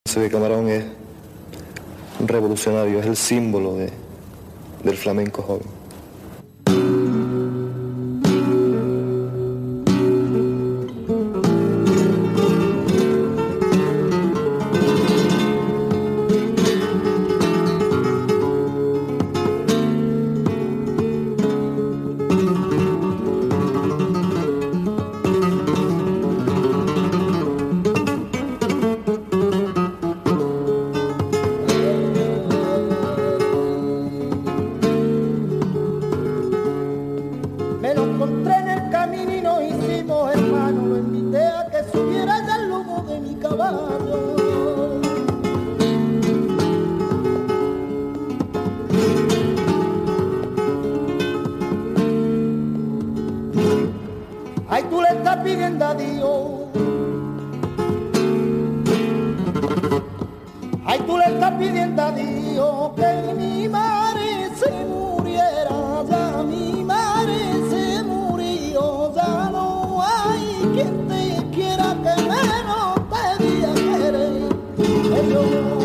De Camarón es un revolucionario, es el símbolo del flamenco joven. Ay, tú le estás pidiendo a Dios. Ay, tú le estás pidiendo a Dios que mi madre se muriera. Ya mi madre se murió. Ya no hay quien te quiera que menos te diga querer que yo.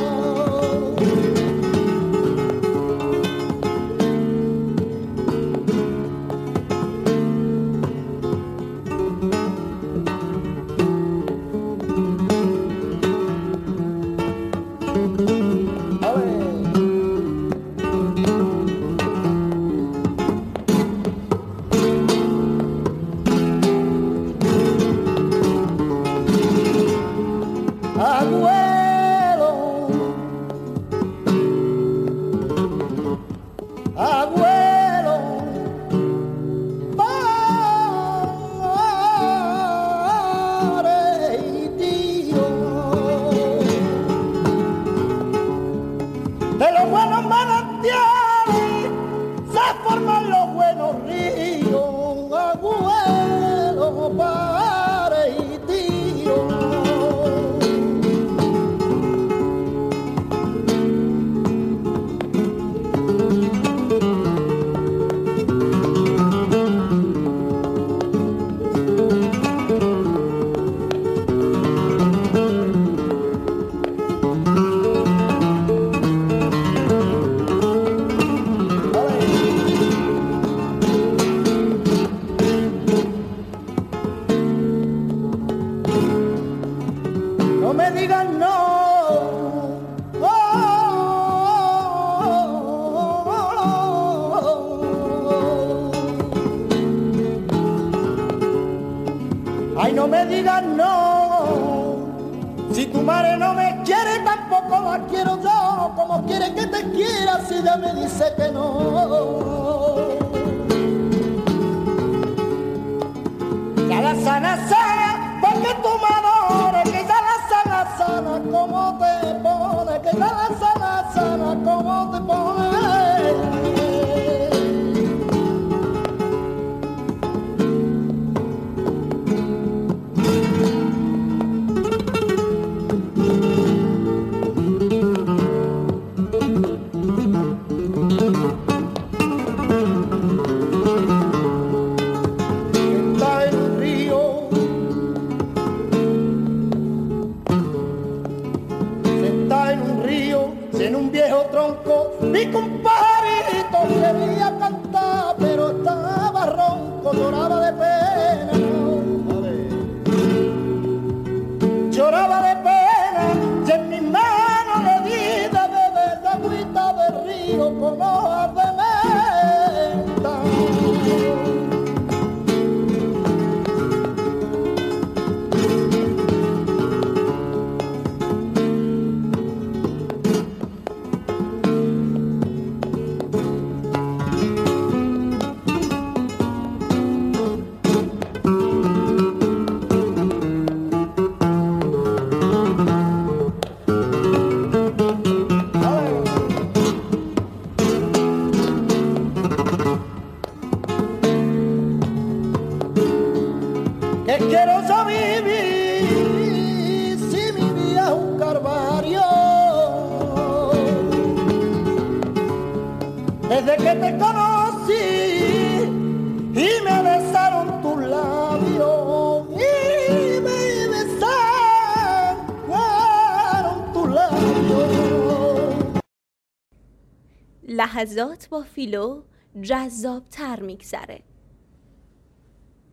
No me digas no. Ay, no me digas no. Si tu madre no me quiere, tampoco la quiero yo. Como quiere que te quiera si ella me dice que no? Ya la sana, porque tu madre que ya la sana, como te pone, que ya la sana, como te pone. En un viejo tronco vi que un pajarito quería cantar, pero estaba ronco, lloraba de pena. Lloraba de pena, y en mis manos le di de beber de agüita de río con hojas de menta. Que quiero yo vivir si mi vida es un calvario. Desde que te conocí y me besaron tus labios y me besaron tus لحظات با فیلو جذاب‌تر میگذره.